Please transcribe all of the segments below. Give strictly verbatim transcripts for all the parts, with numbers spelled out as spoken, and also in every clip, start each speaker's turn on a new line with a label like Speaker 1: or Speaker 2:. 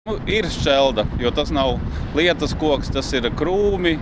Speaker 1: Nu, ir šķelda, jo tas nav lietas koks, tas ir krūmi,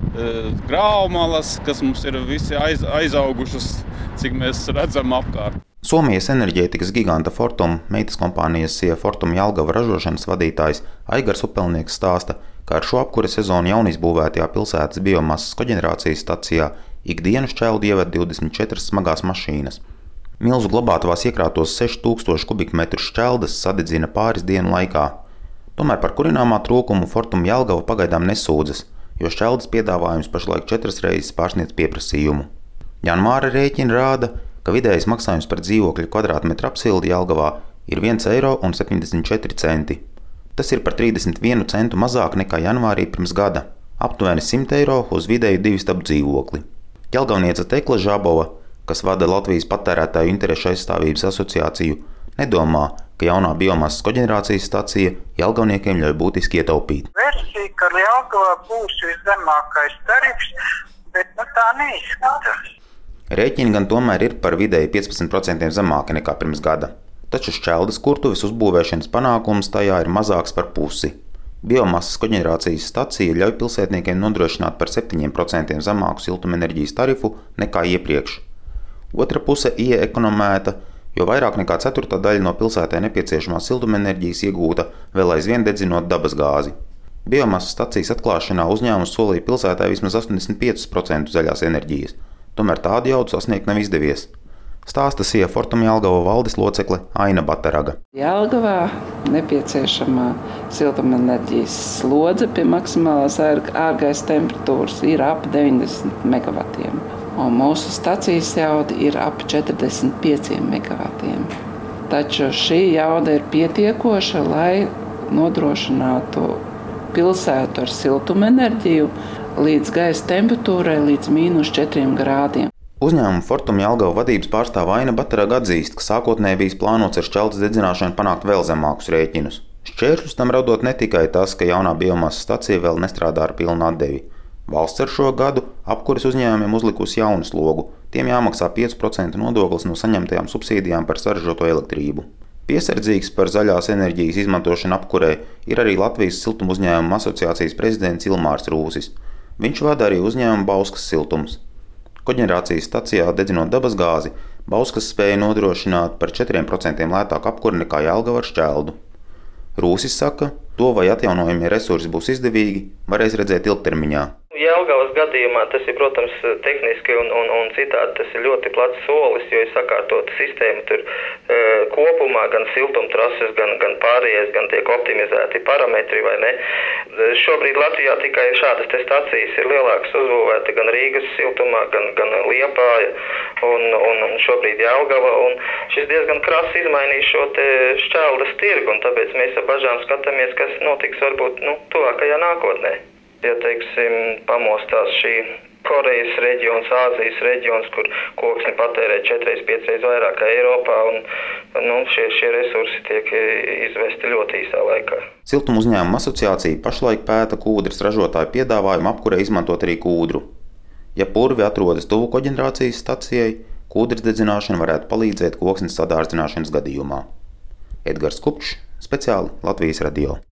Speaker 1: graumalas, kas mums ir visi aiz, aizaugušas, cik mēs redzam apkārt.
Speaker 2: Somijas enerģētikas giganta Fortum meitas kompānijas Sija Fortum Jelgava ražošanas vadītājs Aigars Upelnieks stāsta, ka ar šo apkures sezonu jaunizbūvētajā pilsētas biomasas koģenerācijas stacijā ikdienu šķeldu ieved divdesmit četras smagās mašīnas. Milzu glabātavās iekrātos seši tūkstoši kubikmetru šķeldas sadedzina pāris dienu laikā. Tomēr par kurināmā trūkumu Fortum Jelgava pagaidām nesūdzas, jo šķeldas piedāvājums pašlaik četras reizes pārsniedz pieprasījumu. Janvāra rēķini rāda, ka vidējais maksājums par dzīvokļa kvadrātmetru apsildi Jelgavā ir viens eiro un septiņdesmit četri centi. Tas ir par trīsdesmit vienu centu mazāk nekā janvārī pirms gada, aptuveni simt eiro uz vidēju divistabu dzīvokli. Jelgavniece Tekla Žabova, kas vada Latvijas patērētāju interešu aizstāvības asociāciju, nedomā, ka jaunā biomasas koģenerācijas stacija jelgavniekiem ļauj būtiski ietaupīt.
Speaker 3: Versija, ka Jelgavā būs viszemākais tarifs, bet nu, tā neizskatās.
Speaker 2: Rēķini gan tomēr ir par vidēji piecpadsmit procenti zemāki nekā pirms gada, taču šķeldas kurtuves uzbūvēšanas panākums tajā ir mazāks par pusi. Biomasas koģenerācijas stacija ļauj pilsētniekiem nodrošināt par septiņiem procentiem zemāku siltumenerģijas tarifu nekā iepriekš. Otra puse ieekonomēta, jo vairāk nekā ceturtā daļa no pilsētē nepieciešamās siltumenerģijas iegūta vēl aizvien dedzinot dabas gāzi. Biomasas stacijas atklāšanā uzņēmums solīja pilsētē vismaz astoņdesmit pieci procenti zaļās enerģijas, tomēr tādu jaudu sasniegt nav izdevies. Stāsta Sija Fortum Jelgava valdes locekle Aina Bataraga.
Speaker 4: Jelgavā nepieciešamā siltumenerģijas slodze pie maksimālās ārgaisa temperatūras ir ap deviņdesmit megavatiem. Un mūsu stacijas jauda ir ap četrdesmit pieciem megavatiem. Taču šī jauda ir pietiekoša, lai nodrošinātu pilsētu ar siltumenerģiju līdz gaisa temperatūrai līdz mīnus četriem grādiem.
Speaker 2: Uzņēmuma Fortum Jelgava vadības pārstāve Aina Bataraga atzīst, ka sākotnēji bijis plānots ar šķeldas dedzināšanu panākt vēl zemākus rēķinus. Šķēršļus tam radot ne tikai tas, ka jaunā biomasas stacija vēl nestrādā ar pilnu atdevi. Valsts ar šo gadu apkures uzņēmumiem uzlikusi jaunu slogu. Tiem jāmaksā pieci procenti nodoklis no saņemtajām subsīdijām par saražoto elektrību. Piesardzīgs par zaļās enerģijas izmantošanu apkurē ir arī Latvijas siltuma uzņēmuma asociācijas prezidents Ilmārs Rūsis. Viņš vada arī uzņēmumu Bauskas siltums. Koģenerācijas stacijā dedzinot dabas gāzi, Bauskas spēja nodrošināt par četriem procentiem lētāku apkuri nekā Jelgava ar šķeldu. Rūsis saka, to vai atjaunojamie resursi būs izdevīgi, varēs redzēt ilgtermiņā.
Speaker 5: Jelgavas gadījumā tas ir, protams, tehniski un, un, un citādi tas ir ļoti plats solis, jo ir sakārtota sistēma tur e, kopumā, gan siltumtrases, gan, gan pārējais, gan tiek optimizēti parametri, vai ne. Šobrīd Latvijā tikai šādas te stacijas ir lielākas uzbūvēta gan Rīgas siltumā, gan, gan Liepāja un, un, un šobrīd Jelgava, un šis diezgan krasi izmainīs šo te šķeldas tirgu, un tāpēc mēs ar bažām skatāmies, kas notiks varbūt, nu, tuvākajā nākotnē. Ja, teiksim, pamostās šī Korejas reģions, Āzijas reģions, kur koksni patērē četreiz, piecreiz vairāk kā Eiropā, un nu, šie, šie resursi tiek izvesti ļoti īsā laikā.
Speaker 2: Siltuma uzņēmuma asociācija pašlaik pēta kūdras ražotāju piedāvājumu apkurē izmantot arī kūdru. Ja purvi atrodas tuvu koģenerācijas stacijai, kūdras dedzināšana varētu palīdzēt koksnes sadārdzināšanas gadījumā. Edgars Kupčs, speciāli Latvijas radio.